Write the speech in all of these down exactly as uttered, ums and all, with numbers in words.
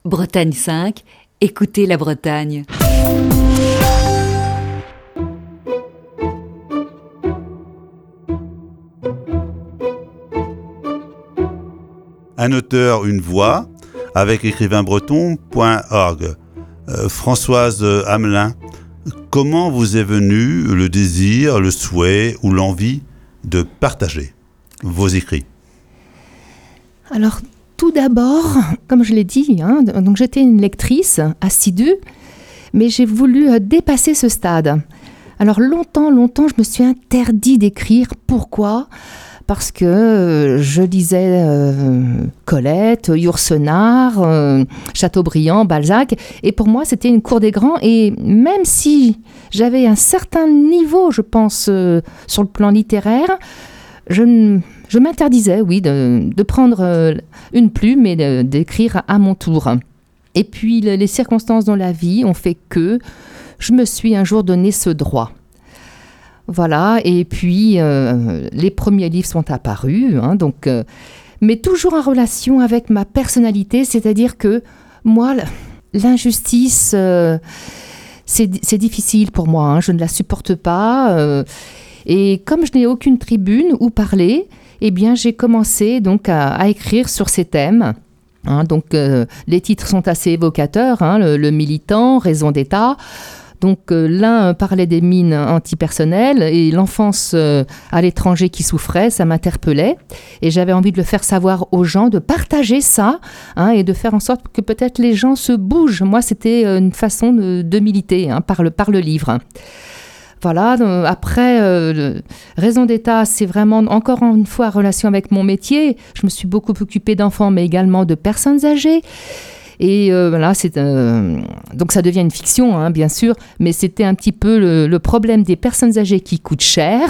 Bretagne cinq, écoutez la Bretagne. Un auteur, une voix, avec écrivain breton point org. Euh, Françoise Hamelin, comment vous est venu le désir, le souhait ou l'envie de partager vos écrits ? Alors, tout d'abord, comme je l'ai dit, hein, donc j'étais une lectrice assidue, mais j'ai voulu dépasser ce stade. Alors longtemps, longtemps, je me suis interdit d'écrire. Pourquoi ? Parce que je lisais euh, Colette, Yourcenar, euh, Chateaubriand, Balzac, et pour moi c'était une cour des grands, et même si j'avais un certain niveau, je pense, euh, sur le plan littéraire, je, je m'interdisais, oui, de, de prendre euh, une plume et de, d'écrire à mon tour. Et puis le, les circonstances dans la vie ont fait que je me suis un jour donné ce droit. Voilà, et puis euh, les premiers livres sont apparus, hein, donc, euh, mais toujours en relation avec ma personnalité, c'est-à-dire que moi, l'injustice, euh, c'est, c'est difficile pour moi, hein, je ne la supporte pas, euh, et comme je n'ai aucune tribune où parler, eh bien j'ai commencé donc à, à écrire sur ces thèmes. Hein, donc euh, les titres sont assez évocateurs, hein, le, le militant, raison d'État. Donc euh, l'un parlait des mines antipersonnelles et l'enfance euh, à l'étranger qui souffrait, ça m'interpellait. Et j'avais envie de le faire savoir aux gens, de partager ça, hein, et de faire en sorte que peut-être les gens se bougent. Moi, c'était une façon de, de militer, hein, par le, par le livre. Voilà, donc après, euh, raison d'État, c'est vraiment encore une fois en relation avec mon métier. Je me suis beaucoup occupée d'enfants, mais également de personnes âgées. Et euh, voilà, c'est, euh, donc ça devient une fiction, hein, bien sûr, mais c'était un petit peu le, le problème des personnes âgées qui coûtent cher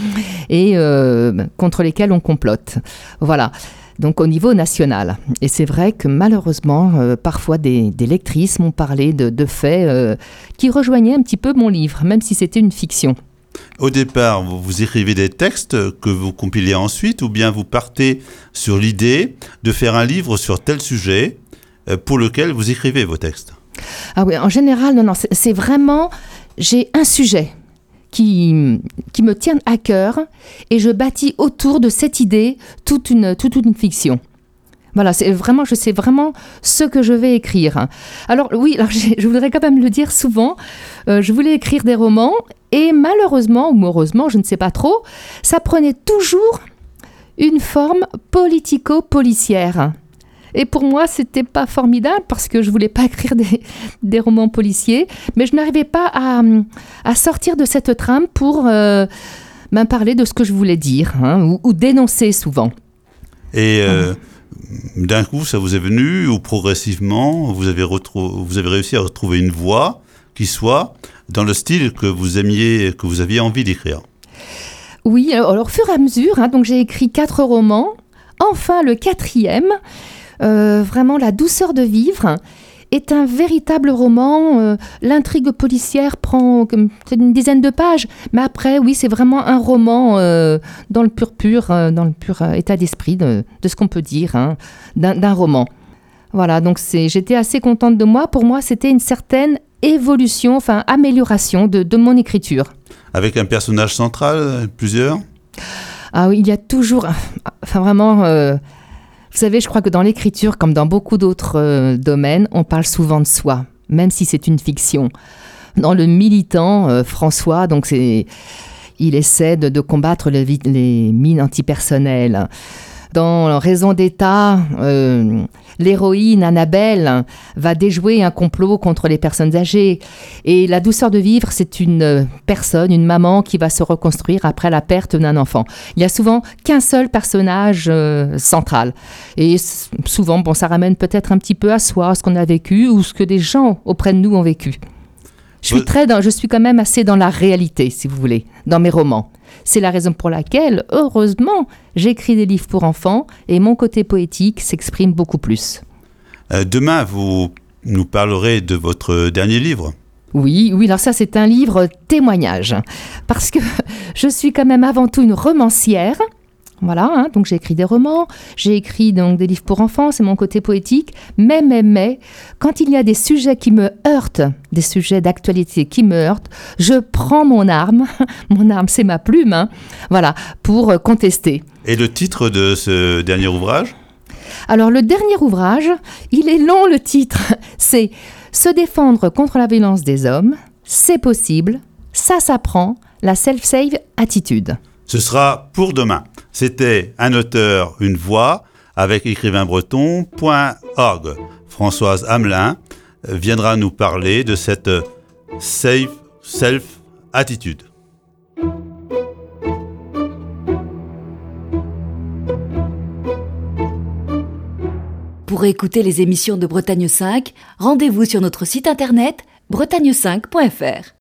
et euh, contre lesquelles on complote. Voilà, donc au niveau national. Et c'est vrai que malheureusement, euh, parfois des, des lectrices m'ont parlé de, de faits euh, qui rejoignaient un petit peu mon livre, même si c'était une fiction. Au départ, vous, vous écrivez des textes que vous compilez ensuite, ou bien vous partez sur l'idée de faire un livre sur tel sujet pour lequel vous écrivez vos textes? Ah oui, en général, non, non, c'est, c'est vraiment, j'ai un sujet qui, qui me tient à cœur et je bâtis autour de cette idée toute une, toute une fiction. Voilà, c'est vraiment, je sais vraiment ce que je vais écrire. Alors oui, alors je voudrais quand même le dire souvent, euh, je voulais écrire des romans et malheureusement, ou heureusement, je ne sais pas trop, ça prenait toujours une forme politico-policière. Et pour moi, c'était pas formidable parce que je voulais pas écrire des, des romans policiers, mais je n'arrivais pas à, à sortir de cette trame pour euh, m'en parler de ce que je voulais dire, hein, ou, ou dénoncer souvent. Et euh, mmh. d'un coup, ça vous est venu, ou progressivement, vous avez, retrou- vous avez réussi à retrouver une voix qui soit dans le style que vous aimiez, que vous aviez envie d'écrire? Oui, alors, alors au fur et à mesure, hein, donc j'ai écrit quatre romans. Enfin, le quatrième, Euh, vraiment la douceur de vivre, est un véritable roman. Euh, l'intrigue policière prend euh, une dizaine de pages, mais après, oui, c'est vraiment un roman euh, dans le pur pur, euh, dans le pur euh, état d'esprit de, de ce qu'on peut dire, hein, d'un, d'un roman. Voilà, donc c'est, j'étais assez contente de moi. Pour moi, c'était une certaine évolution, enfin amélioration de, de mon écriture. Avec un personnage central, plusieurs? Ah oui, il y a toujours, enfin vraiment. Euh, Vous savez, je crois que dans l'écriture, comme dans beaucoup d'autres euh, domaines, on parle souvent de soi, même si c'est une fiction. Dans le militant, euh, François, donc c'est, il essaie de, de combattre les, les mines antipersonnelles. Dans Raison d'État, euh, l'héroïne Annabelle va déjouer un complot contre les personnes âgées. Et la douceur de vivre, c'est une personne, une maman qui va se reconstruire après la perte d'un enfant. Il n'y a souvent qu'un seul personnage euh, central. Et souvent, bon, ça ramène peut-être un petit peu à soi, ce qu'on a vécu ou ce que des gens auprès de nous ont vécu. Je suis, très dans, je suis quand même assez dans la réalité, si vous voulez, dans mes romans. C'est la raison pour laquelle, heureusement, j'écris des livres pour enfants et mon côté poétique s'exprime beaucoup plus. Euh, demain, vous nous parlerez de votre dernier livre. Oui, oui, alors ça, c'est un livre témoignage. Parce que je suis quand même avant tout une romancière. Voilà, hein, donc j'ai écrit des romans, j'ai écrit donc des livres pour enfants, c'est mon côté poétique. Mais, mais, mais, quand il y a des sujets qui me heurtent, des sujets d'actualité qui me heurtent, je prends mon arme, mon arme c'est ma plume, hein, voilà, pour contester. Et le titre de ce dernier ouvrage ? Alors le dernier ouvrage, il est long le titre, c'est « Se défendre contre la violence des hommes, c'est possible, ça s'apprend, la self-save attitude ». Ce sera pour demain. C'était Un auteur, une voix avec écrivain breton point org. Françoise Hamelin viendra nous parler de cette safe self attitude. Pour écouter les émissions de Bretagne cinq, rendez-vous sur notre site internet bretagne cinq point f r.